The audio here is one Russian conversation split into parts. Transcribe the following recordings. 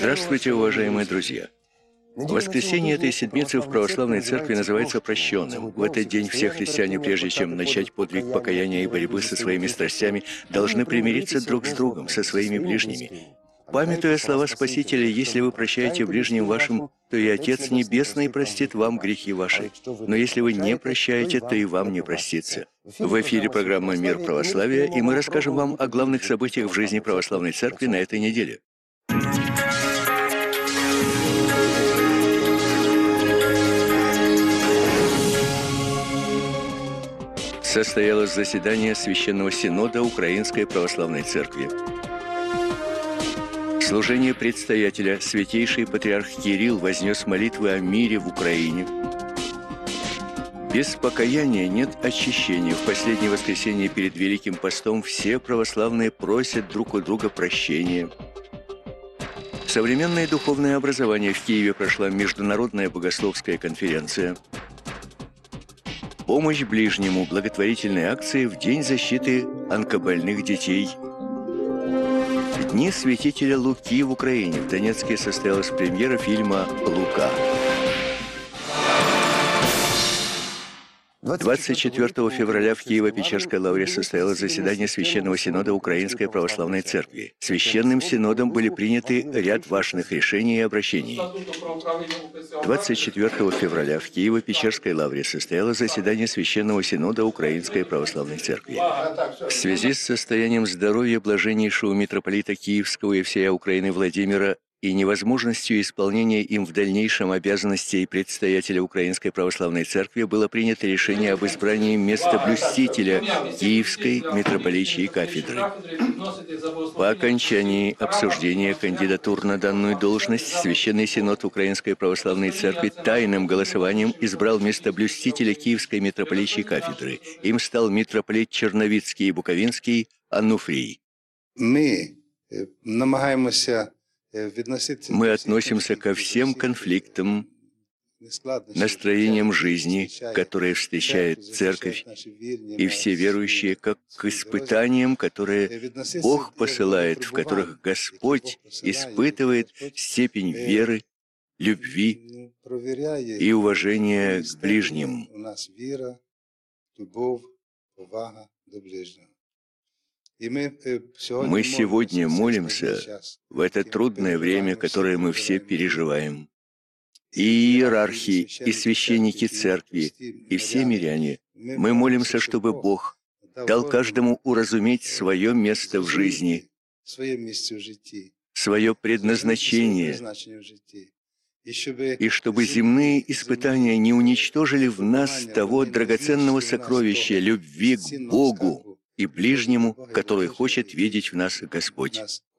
Здравствуйте, уважаемые друзья! Воскресенье этой седмицы в православной церкви называется прощенным. В этот день все христиане, прежде чем начать подвиг покаяния и борьбы со своими страстями, должны примириться друг с другом, со своими ближними. Памятуя слова Спасителя: «Если вы прощаете ближним вашим, то и Отец Небесный простит вам грехи ваши. Но если вы не прощаете, то и вам не простится». В эфире программа «Мир православия», и мы расскажем вам о главных событиях в жизни православной церкви на этой неделе. Состоялось заседание Священного Синода Украинской Православной Церкви. В служении предстоятеля святейший патриарх Кирилл вознес молитвы о мире в Украине. Без покаяния нет очищения. В последнее воскресенье перед Великим постом все православные просят друг у друга прощения. Современное духовное образование. В Киеве прошла международная богословская конференция. Помощь ближнему. Благотворительные акции в День защиты онкобольных детей. Дни святителя Луки в Украине. В Донецке состоялась премьера фильма «Лука». 24 февраля в Киево-Печерской лавре состоялось заседание Священного Синода Украинской Православной Церкви. Священным Синодом были приняты ряд важных решений и обращений. 24 февраля в Киево-Печерской лавре состоялось заседание Священного Синода Украинской Православной Церкви. В связи с состоянием здоровья блаженнейшего митрополита Киевского и всей Украины Владимира и невозможностью исполнения им в дальнейшем обязанностей предстоятеля Украинской Православной Церкви было принято решение об избрании местоблюстителя Киевской митрополичьей кафедры. По окончании обсуждения кандидатур на данную должность Священный Синод Украинской Православной Церкви тайным голосованием избрал местоблюстителя Киевской митрополичьей кафедры. Им стал митрополит Черновицкий и Буковинский Ануфрий. Мы относимся ко всем конфликтам, настроениям жизни, которые встречает Церковь и все верующие, как к испытаниям, которые Бог посылает, в которых Господь испытывает степень веры, любви и уважения к ближним. Мы сегодня молимся в это трудное время, которое мы все переживаем. И иерархи, и священники церкви, и все миряне. Мы молимся, чтобы Бог дал каждому уразуметь свое место в жизни, свое предназначение, и чтобы земные испытания не уничтожили в нас того драгоценного сокровища любви к Богу и ближнему, который хочет видеть в нас Господь.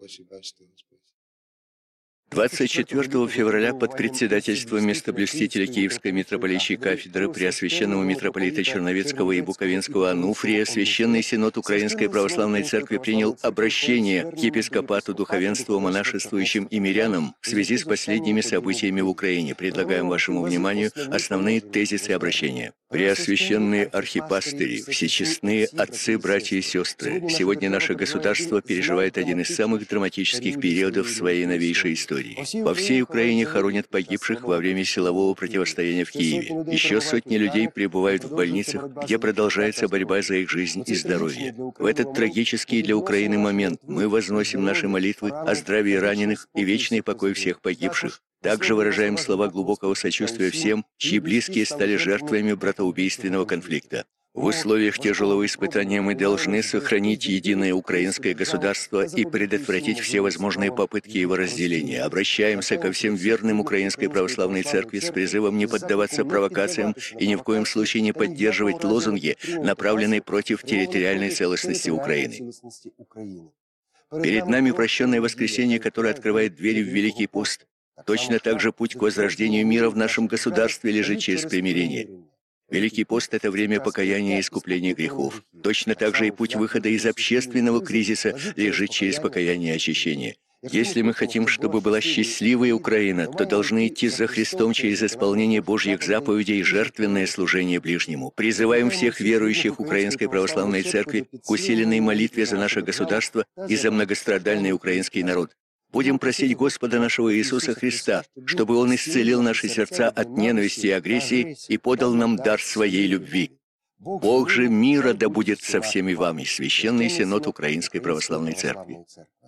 24 февраля под председательством местоблюстителя Киевской митрополичьей кафедры Преосвященного митрополита Черновицкого и Буковинского Ануфрия Священный Синод Украинской Православной Церкви принял обращение к епископату, духовенству, монашествующим и мирянам в связи с последними событиями в Украине. Предлагаем вашему вниманию основные тезисы обращения. Преосвященные архипастыри, всечестные отцы, братья и сестры, сегодня наше государство переживает один из самых драматических периодов своей новейшей истории. По всей Украине хоронят погибших во время силового противостояния в Киеве. Еще сотни людей пребывают в больницах, где продолжается борьба за их жизнь и здоровье. В этот трагический для Украины момент мы возносим наши молитвы о здравии раненых и вечный покой всех погибших. Также выражаем слова глубокого сочувствия всем, чьи близкие стали жертвами братоубийственного конфликта. В условиях тяжелого испытания мы должны сохранить единое украинское государство и предотвратить все возможные попытки его разделения. Обращаемся ко всем верным Украинской Православной Церкви с призывом не поддаваться провокациям и ни в коем случае не поддерживать лозунги, направленные против территориальной целостности Украины. Перед нами прощенное воскресенье, которое открывает двери в Великий пост. Точно так же путь к возрождению мира в нашем государстве лежит через примирение. Великий пост – это время покаяния и искупления грехов. Точно так же и путь выхода из общественного кризиса лежит через покаяние и очищение. Если мы хотим, чтобы была счастливая Украина, то должны идти за Христом через исполнение Божьих заповедей и жертвенное служение ближнему. Призываем всех верующих Украинской Православной Церкви к усиленной молитве за наше государство и за многострадальный украинский народ. Будем просить Господа нашего Иисуса Христа, чтобы Он исцелил наши сердца от ненависти и агрессии и подал нам дар своей любви. Бог же мира да будет со всеми вами. Священный Синод Украинской Православной Церкви.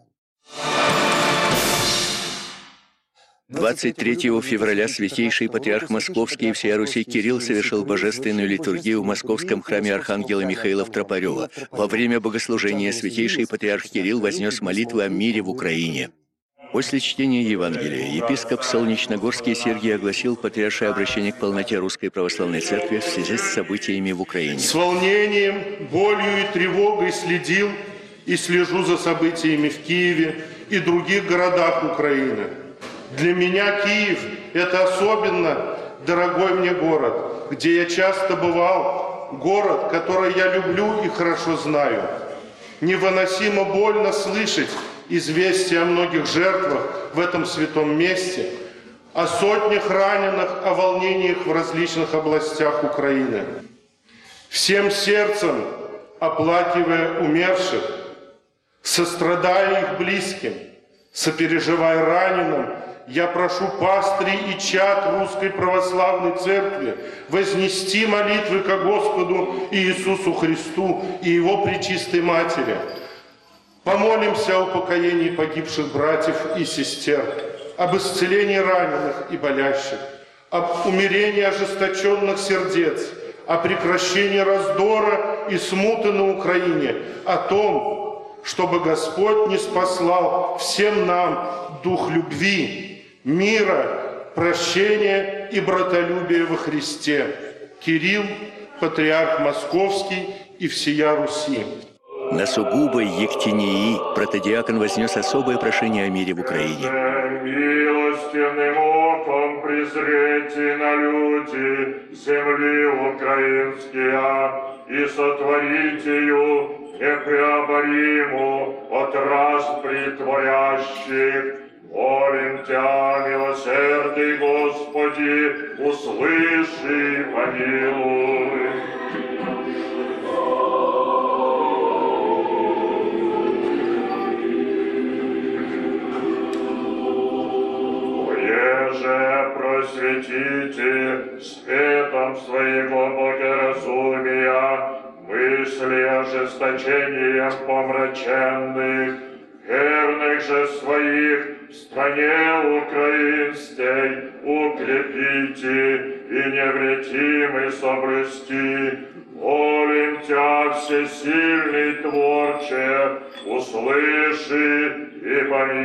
23 февраля Святейший Патриарх Московский и всея Руси Кирилл совершил божественную литургию в Московском храме Архангела Михаила в Тропарево. Во время богослужения Святейший Патриарх Кирилл вознес молитвы о мире в Украине. После чтения Евангелия епископ Солнечногорский Сергий огласил патриаршее обращение к полноте Русской Православной Церкви в связи с событиями в Украине. С волнением, болью и тревогой следил и слежу за событиями в Киеве и других городах Украины. Для меня Киев – это особенно дорогой мне город, где я часто бывал, город, который я люблю и хорошо знаю. Невыносимо больно слышать известия о многих жертвах в этом святом месте, о сотнях раненых, о волнениях в различных областях Украины. Всем сердцем оплакивая умерших, сострадая их близким, сопереживая раненым, я прошу пастырей и чад Русской Православной Церкви вознести молитвы ко Господу Иисусу Христу и Его Пречистой Матери. Помолимся о упокоении погибших братьев и сестер, об исцелении раненых и болящих, об умерении ожесточенных сердец, о прекращении раздора и смуты на Украине, о том, чтобы Господь ниспослал всем нам дух любви, мира, прощения и братолюбия во Христе. Кирилл, Патриарх Московский и всея Руси. На сугубой Ектинии протодиакон вознес особое прошение о мире в Украине. Милостивным оком презрите на люди земли украинские и сотворите ее непреобориму от распри творящих. Молим Тя, милосердный Господи, услыши, помилуй. Еже просветите светом своего богоразумия мысли ожесточением помраченных, верных же своих в стране украинской укрепите и невредимый соблюсти. Молим Тя, всесильный Творче, услыши и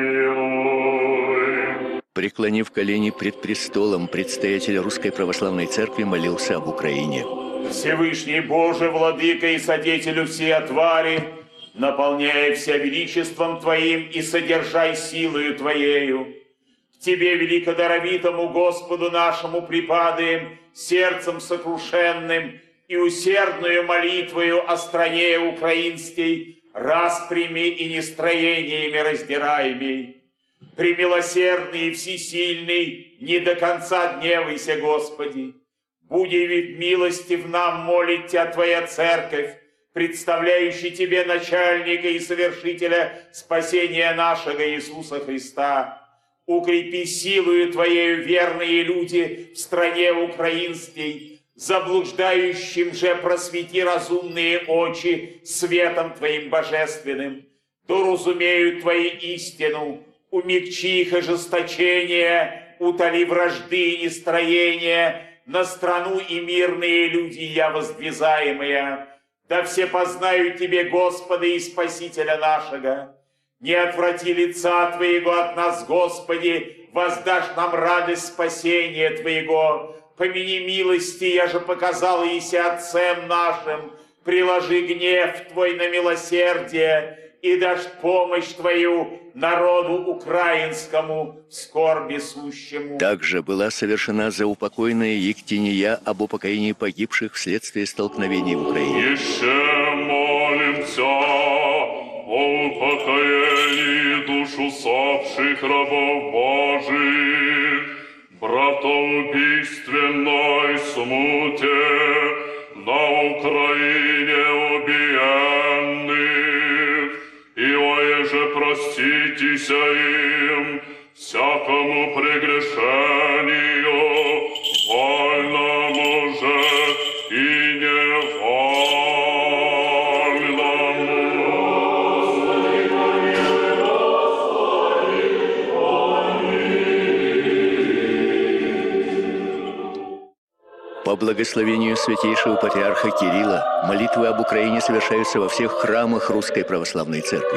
помилуй. Преклонив колени пред престолом, предстоятель Русской Православной Церкви молился об Украине. Всевышний Боже, Владыка и Содетелю всей твари, наполняй вся величеством Твоим и содержай силою Твоею. К Тебе, великодаровитому Господу нашему, припадаем сердцем сокрушенным и усердную молитвою о стране украинской, распрями и нестроениями раздираемей. Премилосердный и всесильный, не до конца гневайся, Господи. Буди ведь милостив нам, молит Тебя Твоя Церковь, представляющий Тебе начальника и совершителя спасения нашего Иисуса Христа. Укрепи силою Твоею верные люди в стране украинской, заблуждающим же просвети разумные очи светом Твоим божественным, да разумеют Твои истину, умягчи их ожесточение, утоли вражды и нестроения, на страну и мирные люди я воздвизаемые. Да все познают Тебе, Господа и Спасителя нашего. Не отврати лица Твоего от нас, Господи, воздашь нам радость спасения Твоего. Помяни милости, я же показал Иися Отцем нашим, приложи гнев Твой на милосердие и дашь помощь Твою народу украинскому в скорби сущему. Также была совершена заупокойная Ектиния об упокоении погибших вследствие столкновений в Украине. Еще молимся о упокоении душ усопших рабов Божьих, братоубийственной смуте на Украине убиенных, и оеже простите простися им всякому прегрешению, вольному же и невольному. По благословению святейшего патриарха Кирилла, молитвы об Украине совершаются во всех храмах Русской Православной Церкви.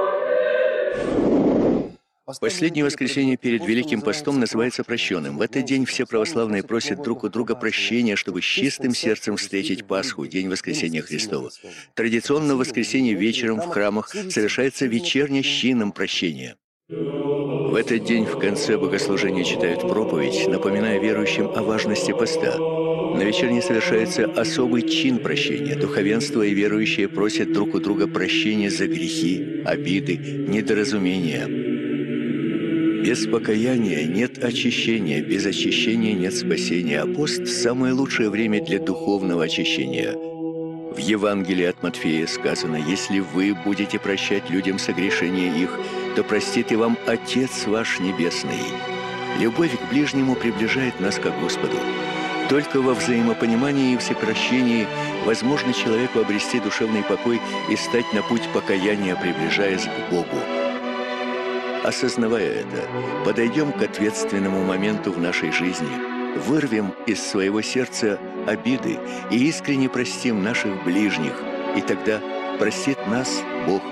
Последнее воскресенье перед Великим Постом называется прощенным. В этот день все православные просят друг у друга прощения, чтобы с чистым сердцем встретить Пасху, день Воскресения Христова. Традиционно в воскресенье вечером в храмах совершается вечерня с чином прощения. В этот день в конце богослужения читают проповедь, напоминая верующим о важности поста. На вечерне совершается особый чин прощения. Духовенство и верующие просят друг у друга прощения за грехи, обиды, недоразумения. Без покаяния нет очищения, без очищения нет спасения, а пост – самое лучшее время для духовного очищения. В Евангелии от Матфея сказано: «Если вы будете прощать людям согрешения их, то простит и вам Отец ваш Небесный». Любовь к ближнему приближает нас к Господу. Только во взаимопонимании и всепрощении возможно человеку обрести душевный покой и стать на путь покаяния, приближаясь к Богу. Осознавая это, подойдем к ответственному моменту в нашей жизни, вырвем из своего сердца обиды и искренне простим наших ближних, и тогда простит нас Бог.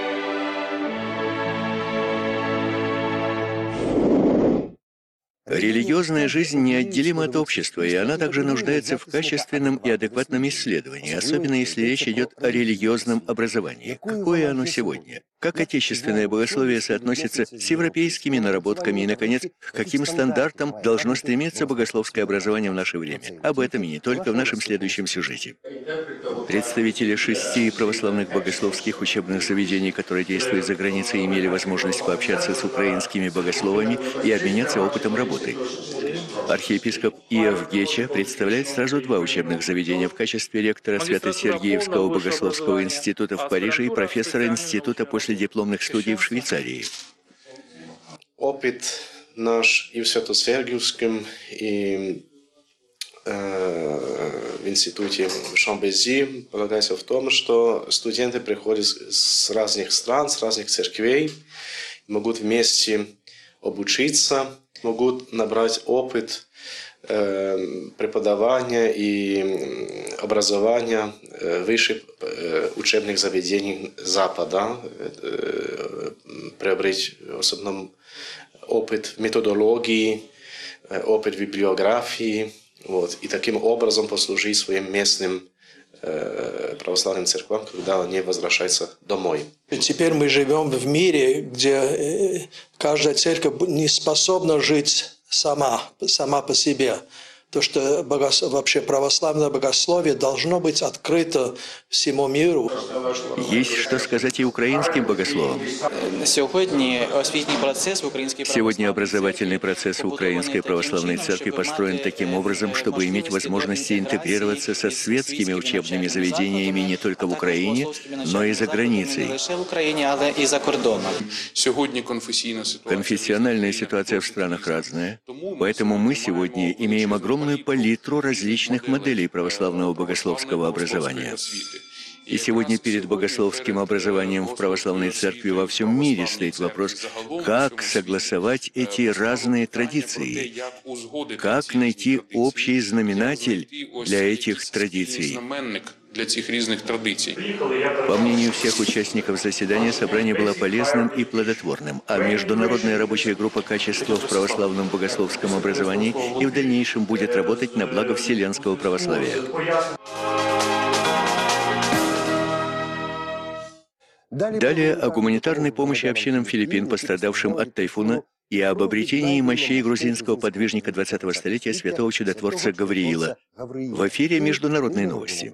Религиозная жизнь неотделима от общества, и она также нуждается в качественном и адекватном исследовании, особенно если речь идет о религиозном образовании. Какое оно сегодня? Как отечественное богословие соотносится с европейскими наработками и, наконец, к каким стандартам должно стремиться богословское образование в наше время? Об этом и не только в нашем следующем сюжете. Представители 6 православных богословских учебных заведений, которые действуют за границей, имели возможность пообщаться с украинскими богословами и обменяться опытом работы. Архиепископ Иов Геча представляет сразу 2 учебных заведения в качестве ректора Свято-Сергиевского богословского института в Париже и профессора института последипломных студий в Швейцарии. Опыт наш и в Свято-Сергиевском, и в институте Шамбези полагается в том, что студенты приходят с разных стран, с разных церквей, могут вместе обучиться, могут набрать опыт преподавания и образования высших учебных заведений Запада, приобрести в основном опыт методологии, опыт библиографии, и таким образом послужить своим местным православным церквам, когда они возвращаются домой. Теперь мы живем в мире, где каждая церковь не способна жить сама по себе. То, что вообще православное богословие должно быть открыто всему миру. Есть что сказать и украинским богословам. Сегодня образовательный процесс в Украинской Православной Церкви построен таким образом, чтобы иметь возможности интегрироваться со светскими учебными заведениями не только в Украине, но и за границей. Конфессиональная ситуация в странах разная, поэтому мы сегодня имеем огромную палитру различных моделей православного богословского образования. И сегодня перед богословским образованием в православной церкви во всем мире стоит вопрос, как согласовать эти разные традиции, как найти общий знаменатель для этих традиций. По мнению всех участников заседания, собрание было полезным и плодотворным, а Международная рабочая группа качества в православном богословском образовании и в дальнейшем будет работать на благо вселенского православия. Далее о гуманитарной помощи общинам Филиппин, пострадавшим от тайфуна, и об обретении мощей грузинского подвижника 20-го столетия святого чудотворца Гавриила. В эфире «Международные новости».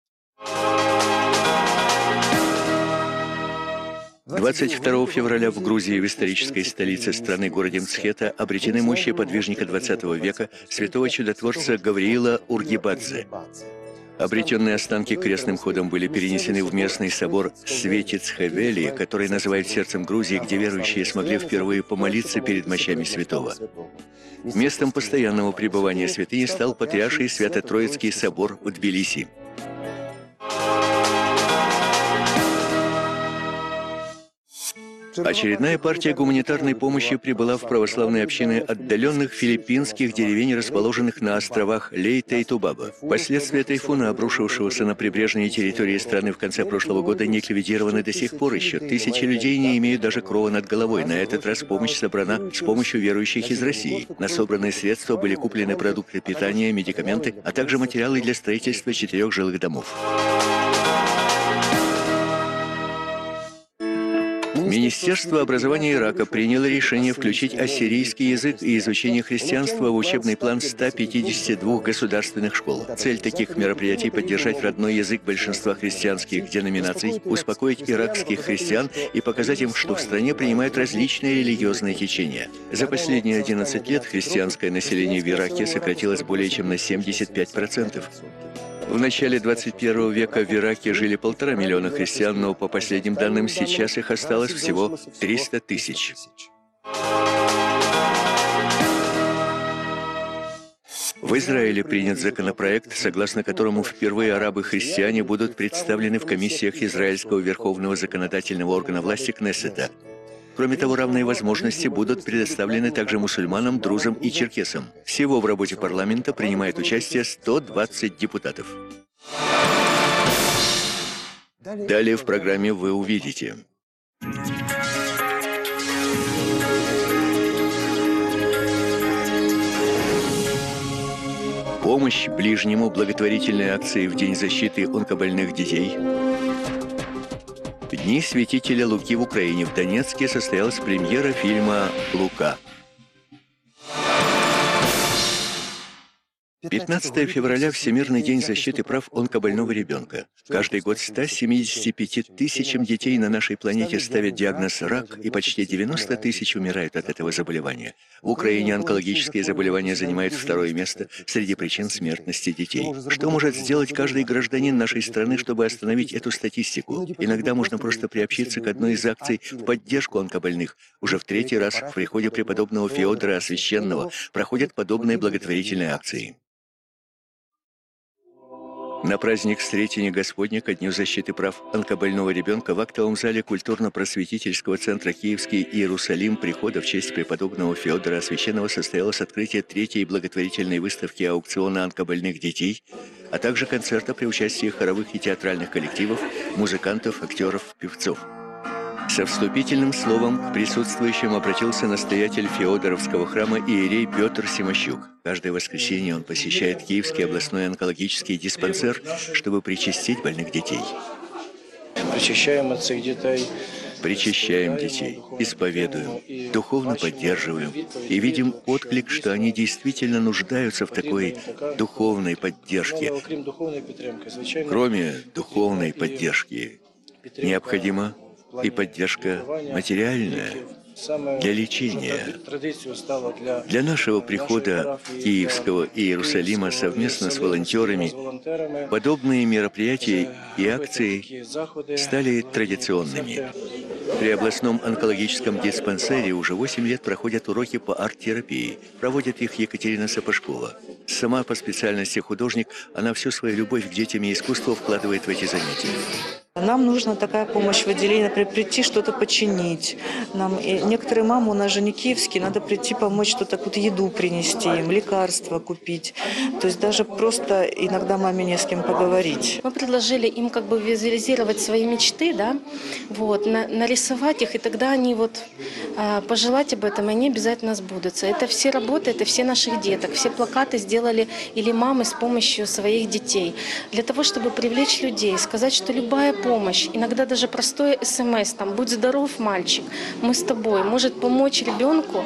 22 февраля в Грузии, в исторической столице страны, городе Мцхета, обретены мощи подвижника XX века, святого чудотворца Гавриила Ургибадзе. Обретенные останки крестным ходом были перенесены в местный собор Светицхевели, который называют сердцем Грузии, где верующие смогли впервые помолиться перед мощами святого. Местом постоянного пребывания святыни стал Патриарший Свято-Троицкий собор в Тбилиси. Очередная партия гуманитарной помощи прибыла в православные общины отдаленных филиппинских деревень, расположенных на островах Лейта и Тубаба. Последствия тайфуна, обрушившегося на прибрежные территории страны в конце прошлого года, не ликвидированы до сих пор еще. Тысячи людей не имеют даже крова над головой. На этот раз помощь собрана с помощью верующих из России. На собранные средства были куплены продукты питания, медикаменты, а также материалы для строительства 4 жилых домов. Министерство образования Ирака приняло решение включить ассирийский язык и изучение христианства в учебный план 152 государственных школ. Цель таких мероприятий – поддержать родной язык большинства христианских деноминаций, успокоить иракских христиан и показать им, что в стране принимают различные религиозные течения. За последние 11 лет христианское население в Ираке сократилось более чем на 75%. В начале 21 века в Ираке жили 1,5 миллиона христиан, но по последним данным сейчас их осталось всего 300 тысяч. В Израиле принят законопроект, согласно которому впервые арабы-христиане будут представлены в комиссиях израильского верховного законодательного органа власти Кнессета. Кроме того, равные возможности будут предоставлены также мусульманам, друзам и черкесам. Всего в работе парламента принимает участие 120 депутатов. Далее в программе вы увидите: помощь ближнему, благотворительной акции в День защиты онкобольных детей. Дни святителя Луки в Украине. В Донецке состоялась премьера фильма «Лука». 15 февраля – Всемирный день защиты прав онкобольного ребенка. Каждый год 175 тысячам детей на нашей планете ставят диагноз «рак», и почти 90 тысяч умирают от этого заболевания. В Украине онкологические заболевания занимают 2-е место среди причин смертности детей. Что может сделать каждый гражданин нашей страны, чтобы остановить эту статистику? Иногда можно просто приобщиться к одной из акций в поддержку онкобольных. Уже в 3-й раз в приходе преподобного Феодора Освященного проходят подобные благотворительные акции. На праздник Сретения Господня ко Дню защиты прав онкобольного ребенка в актовом зале культурно-просветительского центра «Киевский Иерусалим» прихода в честь преподобного Феодора Освященного состоялось открытие 3-й благотворительной выставки аукциона онкобольных детей, а также концерта при участии хоровых и театральных коллективов, музыкантов, актеров, певцов. Со вступительным словом к присутствующим обратился настоятель Феодоровского храма иерей Петр Симощук. Каждое воскресенье он посещает Киевский областной онкологический диспансер, чтобы причастить больных детей. Причащаем от всех детей. Причащаем детей, исповедуем, духовно поддерживаем и видим отклик, что они действительно нуждаются в такой духовной поддержке. Кроме духовной поддержки, необходима и поддержка материальная для лечения. Для нашего прихода Киевского Иерусалима совместно с волонтерами подобные мероприятия и акции стали традиционными. При областном онкологическом диспансере уже 8 лет проходят уроки по арт-терапии. Проводит их Екатерина Сапожкова. Сама по специальности художник, она всю свою любовь к детям и искусству вкладывает в эти занятия. Нам нужна такая помощь в отделении, например, прийти что-то починить. Некоторые мамы, у нас же не киевские, надо прийти помочь что-то, какую-то еду принести им, лекарства купить. То есть даже просто иногда маме не с кем поговорить. Мы предложили им как бы визуализировать свои мечты, да, вот, нарисовать их, и тогда они вот пожелать об этом, и они обязательно сбудутся. Это все работы, это все наших деток, все плакаты сделали или мамы с помощью своих детей. Для того, чтобы привлечь людей, сказать, что любая помощь, иногда даже простое СМС, там, «Будь здоров, мальчик, мы с тобой», может помочь ребенку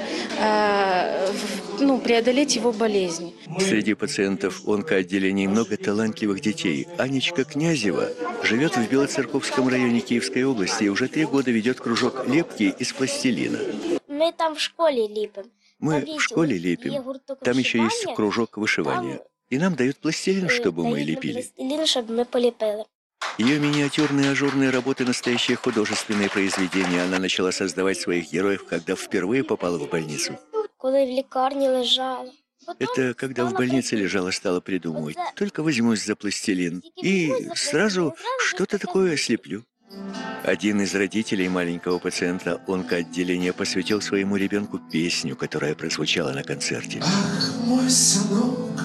преодолеть его болезни. Среди пациентов онкоотделений много талантливых детей. Анечка Князева живет в Белоцерковском районе Киевской области и уже 3 года ведет кружок лепки из пластилина. Мы там в школе лепим. Мы в школе лепим. Там еще есть кружок вышивания. и нам дают пластилин, чтобы мы лепили. Пластилін, щоб ми поліпили. Ее миниатюрные ажурные работы – настоящее художественное произведение. Она начала создавать своих героев, когда впервые попала в больницу. Коли в лікарні лежала. Это когда в больнице лежала, стала придумывать. Только возьмусь за пластилин и сразу что-то такое слеплю. Один из родителей маленького пациента онкоотделения посвятил своему ребенку песню, которая прозвучала на концерте. Ах, мой сынок,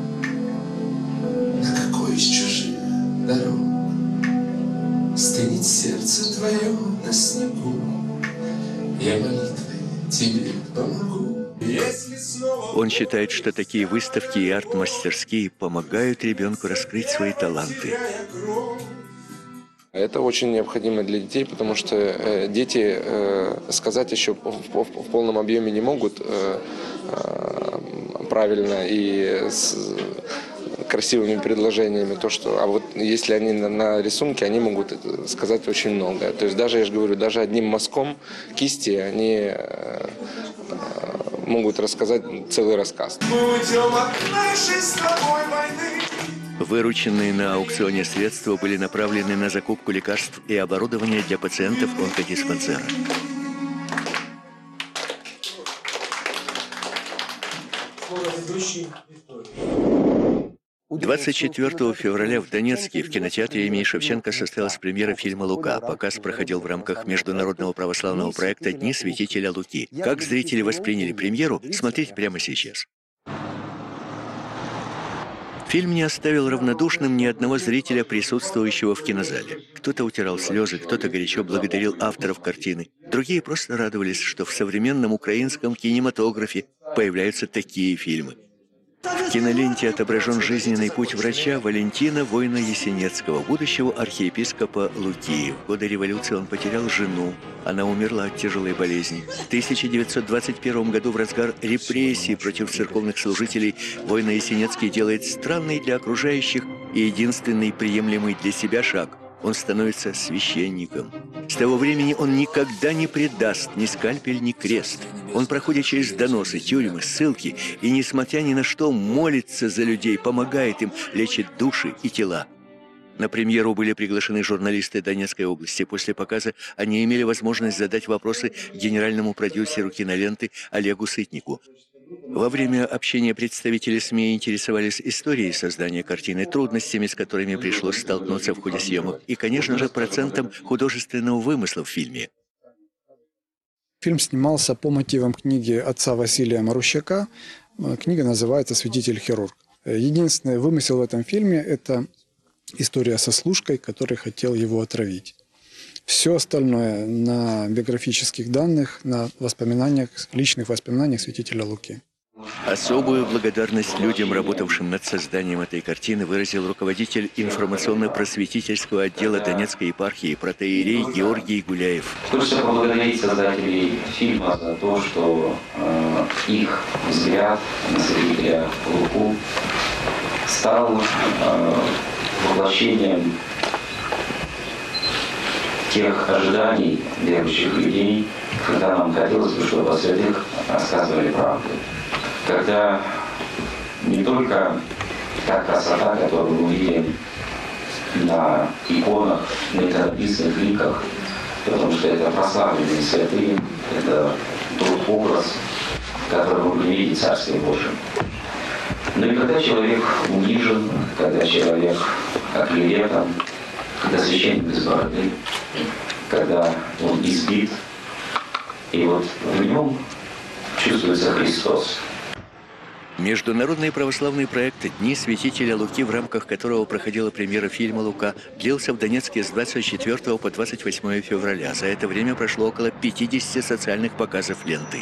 на какой из чужих дорог стынет сердце твое на снегу, я молитвой тебе помогу. Он считает, что такие выставки и арт-мастерские помогают ребенку раскрыть свои таланты. Это очень необходимо для детей, потому что дети сказать еще в полном объеме не могут правильно и с красивыми предложениями. А вот если они на рисунке, они могут сказать очень много. То есть даже, я же говорю, даже одним мазком кисти они могут рассказать целый рассказ. Вырученные на аукционе средства были направлены на закупку лекарств и оборудования для пациентов онкодиспансера. У 24 февраля в Донецке в кинотеатре имени Шевченко состоялась премьера фильма «Лука». Показ проходил в рамках международного православного проекта «Дни святителя Луки». Как зрители восприняли премьеру, смотрите прямо сейчас. Фильм не оставил равнодушным ни одного зрителя, присутствующего в кинозале. Кто-то утирал слезы, кто-то горячо благодарил авторов картины. Другие просто радовались, что в современном украинском кинематографе появляются такие фильмы. В киноленте отображен жизненный путь врача Валентина Война-Ясенецкого, будущего архиепископа Луки. В годы революции он потерял жену. Она умерла от тяжелой болезни. В 1921 году в разгар репрессий против церковных служителей Война-Ясенецкий делает странный для окружающих и единственный приемлемый для себя шаг. Он становится священником. С того времени он никогда не предаст ни скальпель, ни крест. Он проходит через доносы, тюрьмы, ссылки и, несмотря ни на что, молится за людей, помогает им, лечит души и тела. На премьеру были приглашены журналисты Донецкой области. После показа они имели возможность задать вопросы генеральному продюсеру киноленты Олегу Сытнику. Во время общения представители СМИ интересовались историей создания картины, трудностями, с которыми пришлось столкнуться в ходе съемок, и, конечно же, процентом художественного вымысла в фильме. Фильм снимался по мотивам книги отца Василия Марущака. Книга называется «Святитель-хирург». Единственный вымысел в этом фильме – это история со служкой, который хотел его отравить. Все остальное на биографических данных, на воспоминаниях, личных воспоминаниях святителя Луки. Особую благодарность людям, работавшим над созданием этой картины, выразил руководитель информационно-просветительского отдела Донецкой епархии протоиерей Георгий Гуляев. Хочется поблагодарить создателей фильма за то, что их взгляд на святителя Луку стал воплощением тех ожиданий верующих людей, когда нам хотелось бы, чтобы о святых рассказывали правду. Когда не только та красота, которую мы видим на иконах, на иконописных ликах, потому что это прославленные святые, это тот образ, который мы будем видеть в Царстве Божьем. Но и когда человек унижен, когда человек оклеветан, когда священник без бороды, когда он избит, и вот в нем чувствуется Христос. Международный православный проект «Дни святителя Луки», в рамках которого проходила премьера фильма «Лука», длился в Донецке с 24 по 28 февраля. За это время прошло около 50 социальных показов ленты.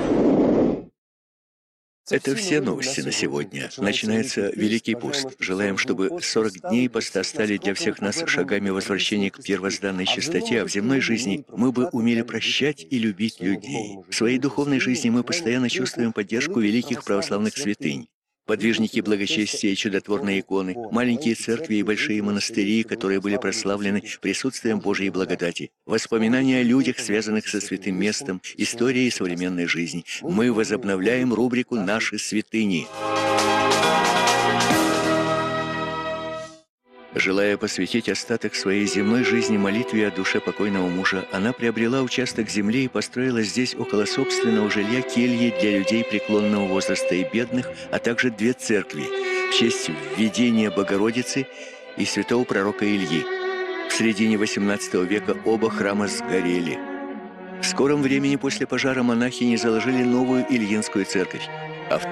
Это все новости на сегодня. Начинается Великий пост. Желаем, чтобы 40 дней поста стали для всех нас шагами возвращения к первозданной чистоте, а в земной жизни мы бы умели прощать и любить людей. В своей духовной жизни мы постоянно чувствуем поддержку великих православных святынь. Подвижники благочестия и чудотворные иконы, маленькие церкви и большие монастыри, которые были прославлены присутствием Божьей благодати, воспоминания о людях, связанных со святым местом, истории современной жизни. Мы возобновляем рубрику «Наши святыни». Желая посвятить остаток своей земной жизни молитве о душе покойного мужа, она приобрела участок земли и построила здесь около собственного жилья кельи для людей преклонного возраста и бедных, а также 2 церкви в честь введения Богородицы и святого пророка Ильи. В середине XVIII века оба храма сгорели. В скором времени после пожара монахини заложили новую Ильинскую церковь, а в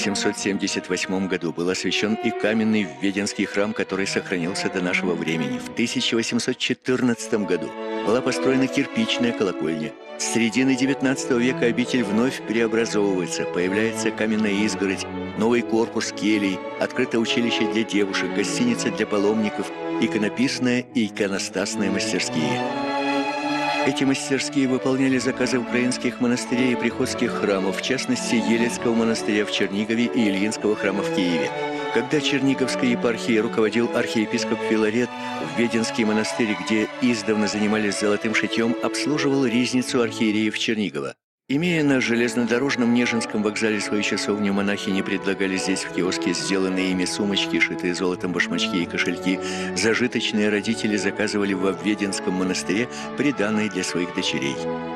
1778 году был освящен и каменный Введенский храм, который сохранился до нашего времени. В 1814 году была построена кирпичная колокольня. С середины XIX века обитель вновь преобразовывается, появляется каменная изгородь, новый корпус келий, открыто училище для девушек, гостиница для паломников, иконописная и иконостасные мастерские. Эти мастерские выполняли заказы украинских монастырей и приходских храмов, в частности, Елецкого монастыря в Чернигове и Ильинского храма в Киеве. Когда Черниговской епархией руководил архиепископ Филарет, Введенский монастырь, где издавна занимались золотым шитьем, обслуживал ризницу архиереев Чернигова. Имея на железнодорожном Нежинском вокзале свою часовню, монахини предлагали здесь в киоске сделанные ими сумочки, шитые золотом башмачки и кошельки. Зажиточные родители заказывали во Введенском монастыре приданые для своих дочерей. В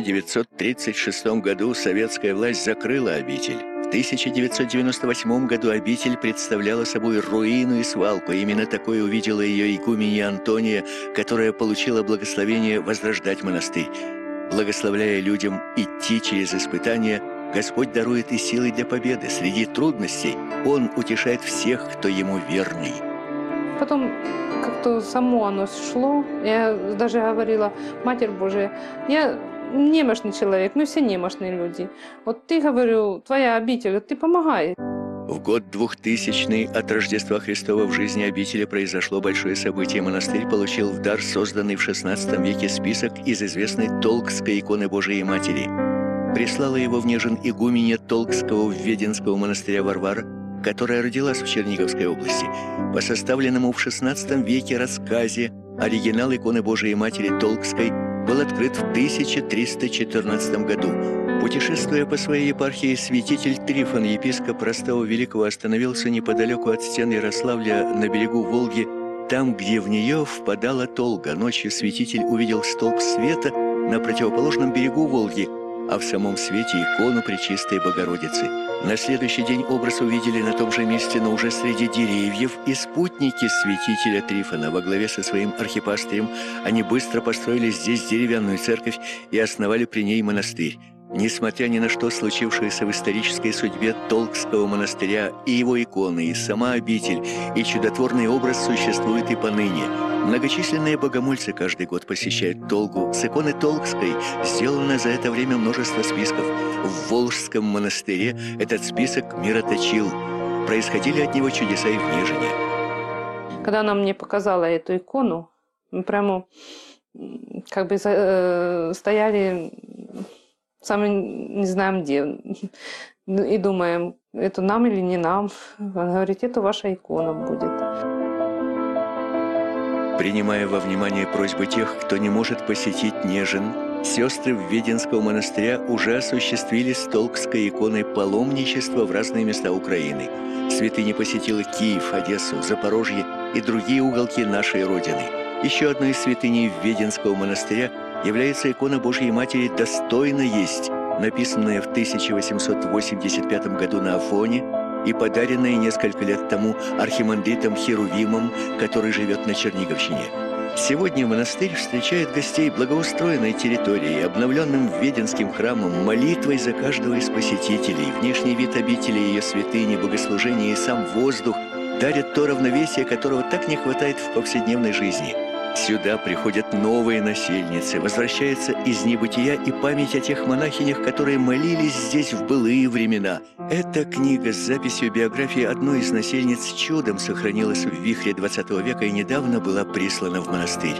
1936 году советская власть закрыла обитель. В 1998 году обитель представляла собой руину и свалку. Именно такое увидела ее игуменья Антония, которая получила благословение возрождать монастырь. Благословляя людям идти через испытания, Господь дарует и силы для победы. Среди трудностей Он утешает всех, кто Ему верный. Потом как-то само оно шло. Я даже говорила: Матерь Божия, я немощный человек, мы все немощные люди. Вот ты, говорю, твоя обитель, ты помогай. В год 2000 от Рождества Христова в жизни обители произошло большое событие. Монастырь получил в дар созданный в XVI веке список из известной Толкской иконы Божией Матери. Прислала его в Нежин игуменья Толкского Введенского монастыря Варвара, которая родилась в Черниговской области. По составленному в XVI веке рассказе оригинал иконы Божией Матери Толкской был открыт в 1314 году. Путешествуя по своей епархии, святитель Трифон, епископ Ростова Великого, остановился неподалеку от стен Ярославля на берегу Волги, там, где в нее впадала Толга. Ночью святитель увидел столб света на противоположном берегу Волги, а в самом свете икону Пречистой Богородицы. На следующий день образ увидели на том же месте, но уже среди деревьев, и спутники святителя Трифона во главе со своим архипастырем. Они быстро построили здесь деревянную церковь и основали при ней монастырь. Несмотря ни на что, случившееся в исторической судьбе Толкского монастыря, и его иконы, и сама обитель, и чудотворный образ существуют и поныне. Многочисленные богомольцы каждый год посещают Толгу. С иконы Толкской сделано за это время множество списков. В Волжском монастыре этот список мироточил. Происходили от него чудеса и в Нежине. Когда она мне показала эту икону, мы прямо как бы стояли... сами не знаем где. И думаем, это нам или не нам. Она говорит, это ваша икона будет. Принимая во внимание просьбы тех, кто не может посетить Нежин, сестры Введенского монастыря уже осуществили с Толкской иконой паломничество в разные места Украины. Святыня посетила Киев, Одессу, Запорожье и другие уголки нашей Родины. Еще одной из святыней Введенского монастыря является икона Божьей Матери «Достойно есть», написанная в 1885 году на Афоне и подаренная несколько лет тому архимандритом Херувимом, который живет на Черниговщине. Сегодня монастырь встречает гостей благоустроенной территорией, обновленным Введенским храмом, молитвой за каждого из посетителей. Внешний вид обители, ее святыни, богослужение и сам воздух дарят то равновесие, которого так не хватает в повседневной жизни. Сюда приходят новые насельницы, возвращается из небытия и память о тех монахинях, которые молились здесь в былые времена. Эта книга с записью биографии одной из насельниц чудом сохранилась в вихре XX века и недавно была прислана в монастырь.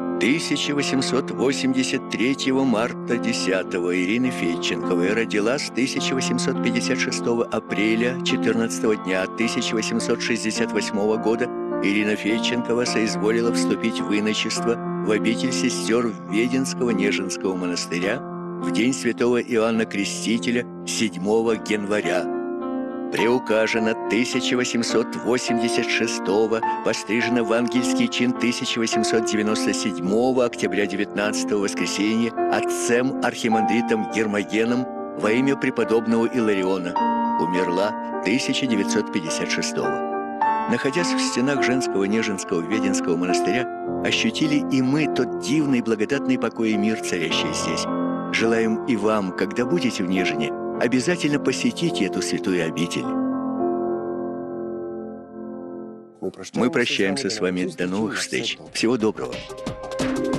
1883 марта 10-го Ирина Федченкова родилась 1856 апреля 14 дня 1868 года. Ирина Федченкова соизволила вступить в иночество в обитель сестер Введенского Нежинского монастыря в день святого Иоанна Крестителя 7 января. Приуказано 1886, пострижено в ангельский чин 1897 октября 19 воскресенья отцем архимандритом Гермогеном во имя преподобного Илариона. Умерла 1956. Находясь в стенах женского Нежинского Веденского монастыря, ощутили и мы тот дивный благодатный покой и мир, царящий здесь. Желаем и вам, когда будете в Нежине, обязательно посетите эту святую обитель. Мы прощаемся с вами. До новых встреч. Всего доброго.